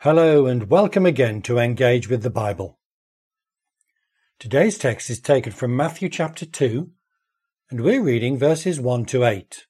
Hello and welcome again to Engage with the Bible. Today's text is taken from Matthew chapter 2 and we're reading verses 1 to 8.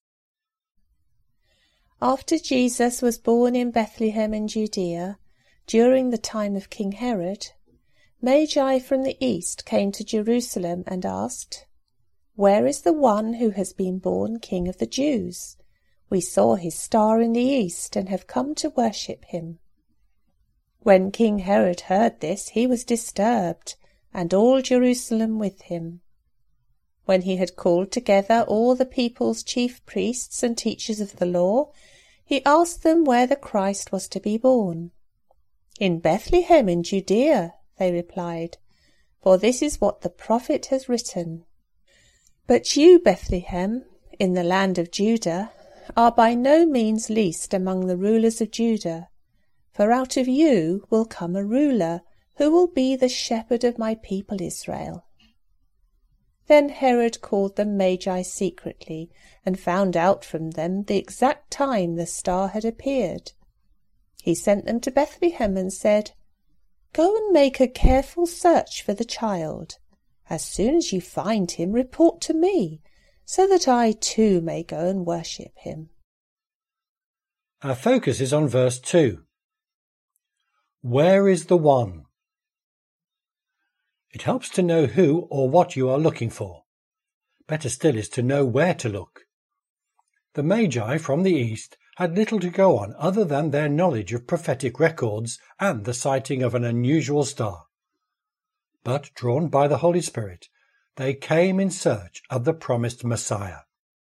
After Jesus was born in Bethlehem in Judea, during the time of King Herod, Magi from the east came to Jerusalem and asked, "Where is the one who has been born King of the Jews? We saw his star in the east and have come to worship him." When King Herod heard this, he was disturbed, and all Jerusalem with him. When he had called together all the people's chief priests and teachers of the law, he asked them where the Christ was to be born. "In Bethlehem in Judea," they replied, "for this is what the prophet has written. But you, Bethlehem, in the land of Judah, are by no means least among the rulers of Judah. For out of you will come a ruler, who will be the shepherd of my people Israel." Then Herod called the Magi secretly, and found out from them the exact time the star had appeared. He sent them to Bethlehem and said, "Go and make a careful search for the child. As soon as you find him, report to me, so that I too may go and worship him." Our focus is on verse 2. Where is the one? It helps to know who or what you are looking for. Better still is to know where to look. The Magi from the east had little to go on other than their knowledge of prophetic records and the sighting of an unusual star. But, drawn by the Holy Spirit, they came in search of the promised Messiah.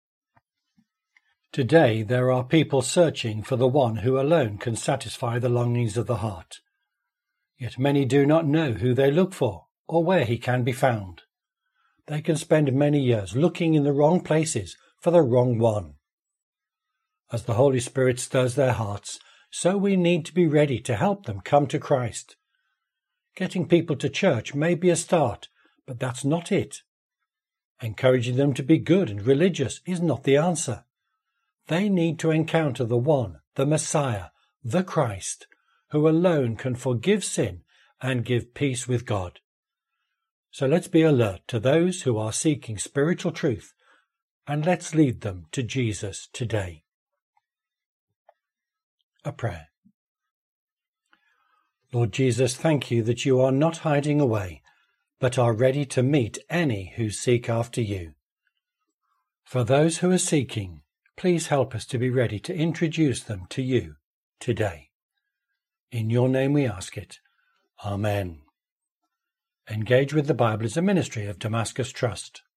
Today there are people searching for the one who alone can satisfy the longings of the heart. Yet many do not know who they look for or where he can be found. They can spend many years looking in the wrong places for the wrong one. As the Holy Spirit stirs their hearts, so we need to be ready to help them come to Christ. Getting people to church may be a start, but that's not it. Encouraging them to be good and religious is not the answer. They need to encounter the one, the Messiah, the Christ, who alone can forgive sin and give peace with God. So let's be alert to those who are seeking spiritual truth, and let's lead them to Jesus today. A prayer. Lord Jesus, thank you that you are not hiding away, but are ready to meet any who seek after you. For those who are seeking, please help us to be ready to introduce them to you today. In your name we ask it. Amen. Engage with the Bible is a ministry of Damascus Trust.